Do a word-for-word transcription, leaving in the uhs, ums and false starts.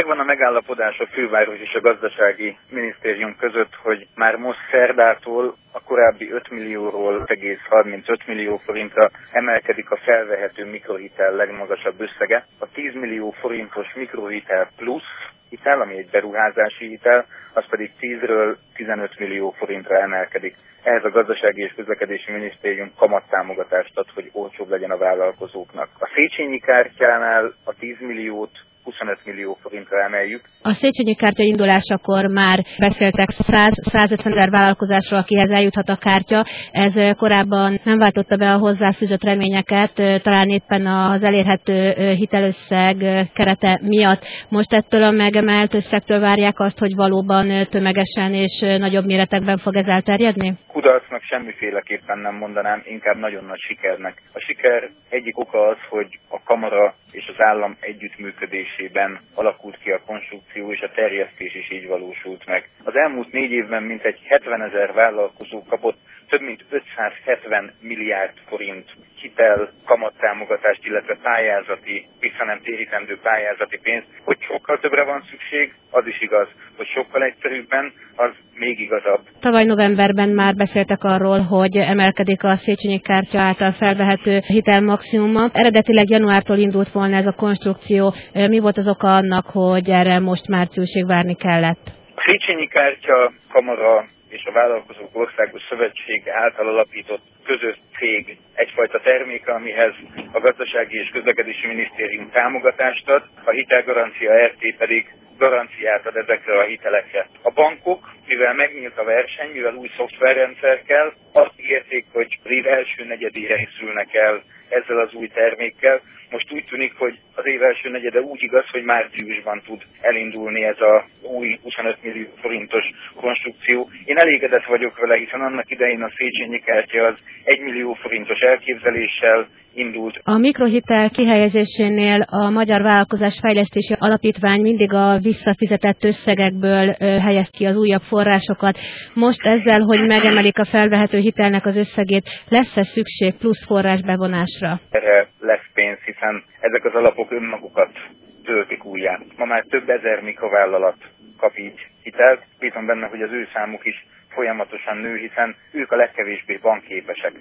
Megvan a megállapodás a főváros és a gazdasági minisztérium között, hogy már most szerdától a korábbi öt millióról egész harmincöt millió forintra emelkedik a felvehető mikrohitel legmagasabb összege. A tíz millió forintos mikrohitel plusz hitel, ami egy beruházási hitel, az pedig tízről tizenöt millió forintra emelkedik. Ehhez a gazdasági és közlekedési minisztérium kamattámogatást ad, hogy olcsóbb legyen a vállalkozóknak. A Széchenyi kártyánál a tíz milliót huszonöt millió forintra emeljük. A Széchenyi kártya indulásakor már beszéltek száz-százötven ezer vállalkozásról, akihez eljuthat a kártya. Ez korábban nem váltotta be a hozzáfűzött reményeket, talán éppen az elérhető hitelösszeg kerete miatt. Most ettől a megemelt összegtől várják azt, hogy valóban tömegesen és nagyobb méretekben fog ez elterjedni? Kudarcnak semmiféleképpen nem mondanám, inkább nagyon nagy sikernek. A siker egyik oka az, hogy a kamara és az állam együttműködésében alakult ki a konstrukció, és a terjesztés is így valósult meg. Az elmúlt négy évben mintegy hetvenezer vállalkozó kapott több mint ötszázhetven milliárd forint hitel, kamattámogatást, illetve pályázati, vissza nem térítendő pályázati pénzt. Hogy sokkal többre van szükség, az is igaz. Hogy sokkal egyszerűbben, az még igazabb. Tavaly novemberben már beszéltek arról, hogy emelkedik a Széchenyi kártya által felvehető hitel maximuma. Eredetileg januártól indult volna ez a konstrukció. Mi volt az oka annak, hogy erre most márciusig várni kellett? A Széchenyi kártya, kamara és a Vállalkozók Országos Szövetsége által alapított közös cég egyfajta terméke, amihez a Gazdasági és Közlekedési Minisztérium támogatást ad, a hitelgarancia er té pedig garanciát ad ezekre a hitelekre. A bankok, mivel megnyílt a verseny, mivel új szoftverrendszer kell, azt ígérték, hogy az év első negyedére készülnek el ezzel az új termékkel. Most úgy tűnik, hogy az év első negyede úgy igaz, hogy márciusban tud elindulni ez a új huszonöt millió forintos konstrukció. Én elégedett vagyok vele, hiszen annak idején a Széchenyi kártya az egy millió forintos elképzeléssel indult. A mikrohitel kihelyezésénél a Magyar Vállalkozás Fejlesztési Alapítvány mindig a visszafizetett összegekből helyez ki az újabb forrásokat. Most ezzel, hogy megemelik a felvehető hitelnek az összegét, lesz-e szükség plusz forrás bevonásra? Erre lesz pénz, hiszen ezek az alapok önmagukat töltik újjá. Ma már több ezer mikrovállalat kap így hitelt. Bízom benne, hogy az ő számuk is folyamatosan nő, hiszen ők a legkevésbé bankképesek.